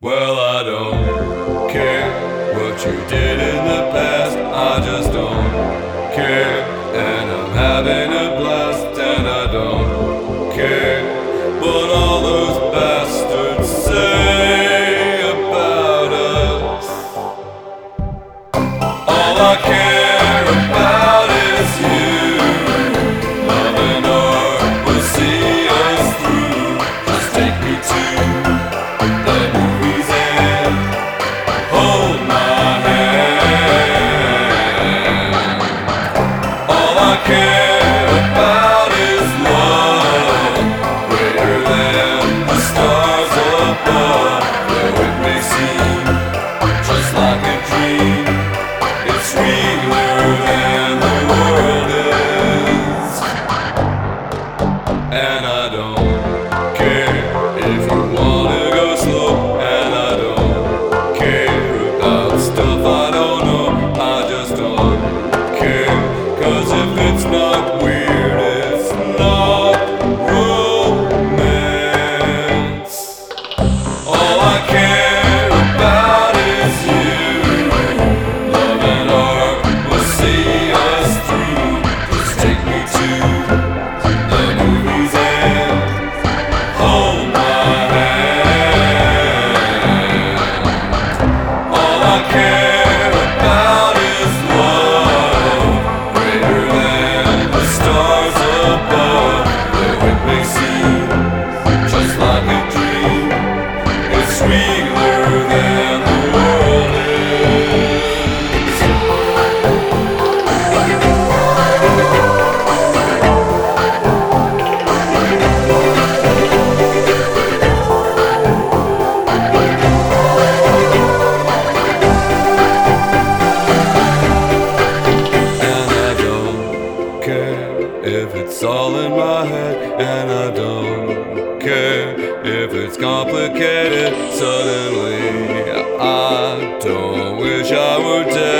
Well, I don't care what you did in the past, I just don't care. And I'm having a blast, and I don't care what all those bastards say about us. All I care about is you. Love and art will see us through. Just take me to the movies and hold my hand. All I care about is love, greater than the stars above. Though it may seem just like a dream, it's realer than the world is. And I don't care if you wanna go slow, and I don't care about stuff I don't know. I just don't care, 'cause if it's not weird, it's not romance. All I care about is you. Love and art will see us through. Just take me to the movies and hold my hand. All I care about is love, greater than the stars above. Though it may seem just like a dream, it's realer than the world is. And I don't care if it's all in my head, and I don't care if it's complicated. Suddenly, I don't wish I were dead.